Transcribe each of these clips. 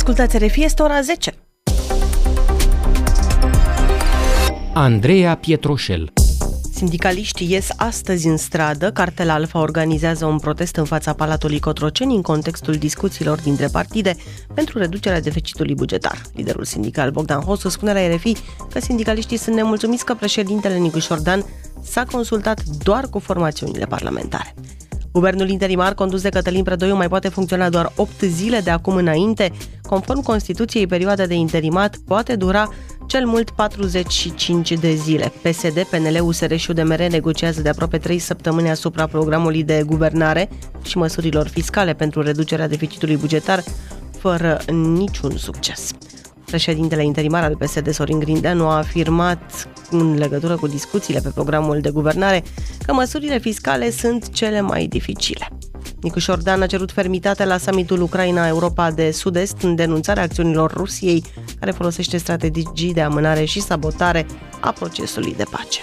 Ascultați RFI, este ora 10. Andreea Pietroșel. Sindicaliștii ies astăzi în stradă. Cartel Alfa organizează un protest în fața Palatului Cotroceni în contextul discuțiilor dintre partide pentru reducerea deficitului bugetar. Liderul sindical Bogdan Hosu spune la RFI că sindicaliștii sunt nemulțumiți că președintele Nicu Șordan s-a consultat doar cu formațiunile parlamentare. Guvernul interimar condus de Cătălin Predoiu mai poate funcționa doar 8 zile de acum înainte. Conform Constituției, perioada de interimat poate dura cel mult 45 de zile. PSD, PNL, USR și UDMR negociază de aproape 3 săptămâni asupra programului de guvernare și măsurilor fiscale pentru reducerea deficitului bugetar, fără niciun succes. Președintele interimar al PSD, Sorin Grindeanu, a afirmat în legătură cu discuțiile pe programul de guvernare că măsurile fiscale sunt cele mai dificile. Nicu Șordan a cerut fermitate la summitul Ucraina-Europa de Sud-Est în denunțarea acțiunilor Rusiei, care folosește strategii de amânare și sabotare a procesului de pace.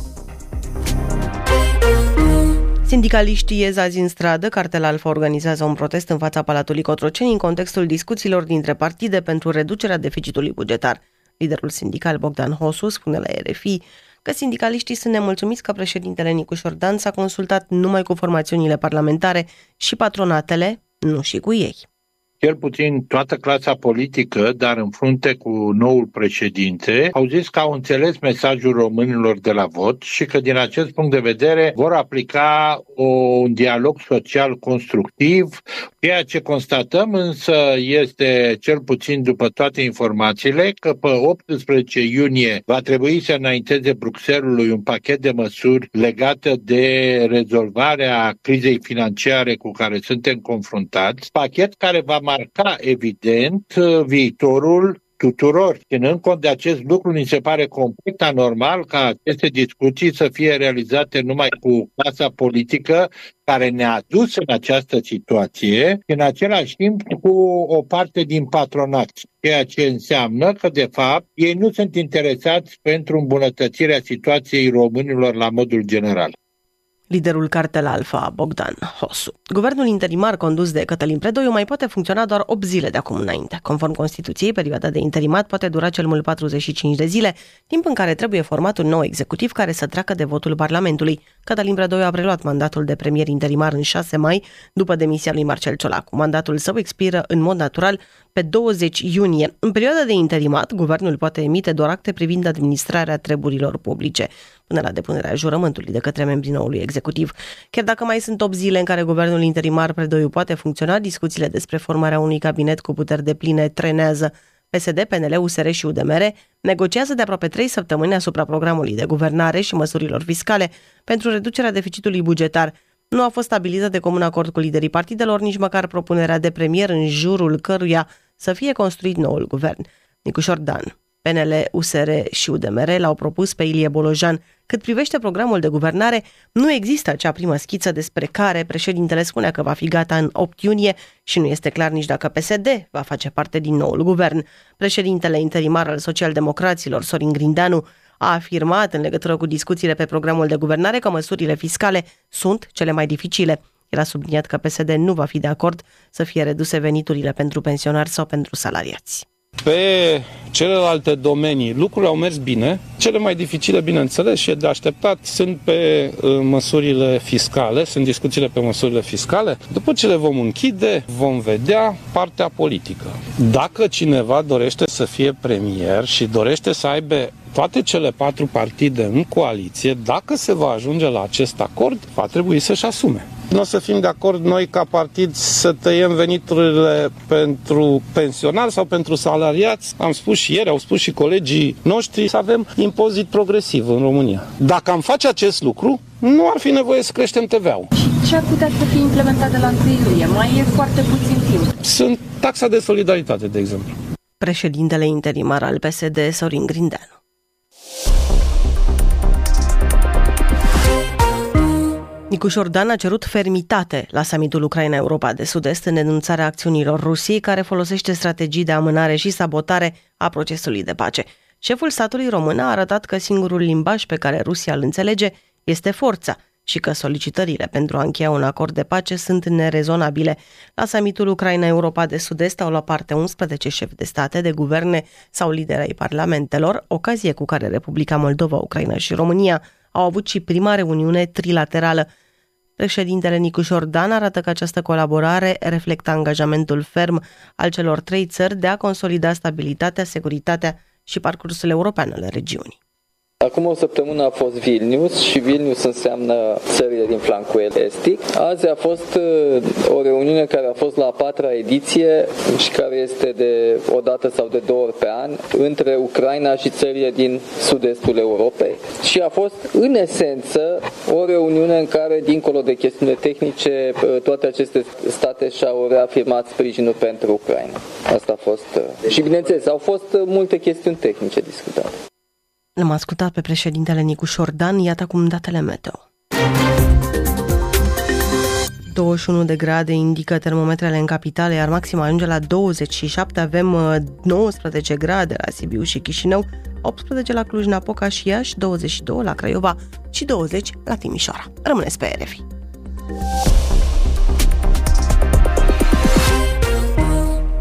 Sindicaliștii ies azi în stradă. Cartel Alfa organizează un protest în fața Palatului Cotroceni în contextul discuțiilor dintre partide pentru reducerea deficitului bugetar. Liderul sindical Bogdan Hosu spune la RFI că sindicaliștii sunt nemulțumiți că președintele Nicu Șordan s-a consultat numai cu formațiunile parlamentare și patronatele, nu și cu ei. Cel puțin toată clasa politică, dar în frunte cu noul președinte, au zis că au înțeles mesajul românilor de la vot și că din acest punct de vedere vor aplica un dialog social constructiv. Ceea ce constatăm însă este, cel puțin după toate informațiile, că pe 18 iunie va trebui să înainteze Bruxellesului un pachet de măsuri legate de rezolvarea crizei financiare cu care suntem confruntați, pachet care va marca, evident, viitorul tuturor. Ținând cont de acest lucru, mi se pare complet anormal ca aceste discuții să fie realizate numai cu clasa politică care ne-a dus în această situație și în același timp cu o parte din patronat, ceea ce înseamnă că, de fapt, ei nu sunt interesați pentru îmbunătățirea situației românilor la modul general. Liderul Cartel Alfa, Bogdan Hosu. Guvernul interimar condus de Cătălin Predoiu mai poate funcționa doar 8 zile de acum înainte. Conform Constituției, perioada de interimat poate dura cel mult 45 de zile, timp în care trebuie format un nou executiv care să treacă de votul Parlamentului. Cătălin Predoiu a preluat mandatul de premier interimar în 6 mai, după demisia lui Marcel Ciolacu. Mandatul său expiră în mod natural pe 20 iunie. În perioada de interimat, guvernul poate emite doar acte privind administrarea treburilor publice, până la depunerea jurământului de către membrii noului executiv. Chiar dacă mai sunt 8 zile în care guvernul interimar Predoiu poate funcționa, discuțiile despre formarea unui cabinet cu puteri depline trenează. PSD, PNL, USR și UDMR negociază de aproape 3 săptămâni asupra programului de guvernare și măsurilor fiscale pentru reducerea deficitului bugetar. Nu a fost stabilită de comun acord cu liderii partidelor, nici măcar propunerea de premier în jurul căruia să fie construit noul guvern. Nicu Șordan, PNL, USR și UDMR l-au propus pe Ilie Bolojan. Cât privește programul de guvernare, nu există acea primă schiță despre care președintele spunea că va fi gata în 8 iunie și nu este clar nici dacă PSD va face parte din noul guvern. Președintele interimar al Socialdemocraților, Sorin Grindeanu, a afirmat în legătură cu discuțiile pe programul de guvernare că măsurile fiscale sunt cele mai dificile. El a subliniat că PSD nu va fi de acord să fie reduse veniturile pentru pensionari sau pentru salariați. Pe celelalte domenii lucrurile au mers bine. Cele mai dificile, bineînțeles, și de așteptat sunt pe măsurile fiscale, sunt discuțiile pe măsurile fiscale. După ce le vom închide, vom vedea partea politică. Dacă cineva dorește să fie premier și dorește să aibă toate cele 4 partide în coaliție, dacă se va ajunge la acest acord, va trebui să-și asume. Nu o să fim de acord noi ca partid să tăiem veniturile pentru pensionari sau pentru salariați. Am spus și ieri, au spus și colegii noștri, să avem impozit progresiv în România. Dacă am face acest lucru, nu ar fi nevoie să creștem TVA-ul. Ce ar putea să fie implementat de la 1 iulie? Mai e foarte puțin timp. Sunt taxa de solidaritate, de exemplu. Președintele interimar al PSD, Sorin Grindeanu. Nicu Șordan a cerut fermitate la summitul Ucraina-Europa de Sud-Est în denunțarea acțiunilor Rusiei, care folosește strategii de amânare și sabotare a procesului de pace. Șeful statului român a arătat că singurul limbaj pe care Rusia îl înțelege este forța și că solicitările pentru a încheia un acord de pace sunt nerezonabile. La summitul Ucraina-Europa de Sud-Est au luat parte 11 șefi de state, de guverne sau lideri ai parlamentelor, ocazie cu care Republica Moldova, Ucraina și România au avut și prima reuniune trilaterală. Președintele Nicușor Dan arată că această colaborare reflectă angajamentul ferm al celor trei țări de a consolida stabilitatea, securitatea și parcursul european al regiunii. Acum o săptămână a fost Vilnius și Vilnius înseamnă țările din flancul estic. Azi a fost o reuniune care a fost la a 4-a ediție și care este de o dată sau de 2 ori pe an între Ucraina și țările din sud-estul Europei. Și a fost în esență o reuniune în care, dincolo de chestiuni tehnice, toate aceste state și-au reafirmat sprijinul pentru Ucraina. Asta a fost. Și bineînțeles, au fost multe chestiuni tehnice discutate. L-am ascultat pe președintele Nicușor Dan, iată acum datele meteo. 21 de grade indică termometrele în capitală, iar maxima ajunge la 27, avem 19 grade la Sibiu și Chișinău, 18 la Cluj-Napoca și Iași, 22 la Craiova și 20 la Timișoara. Rămâneți pe RFI.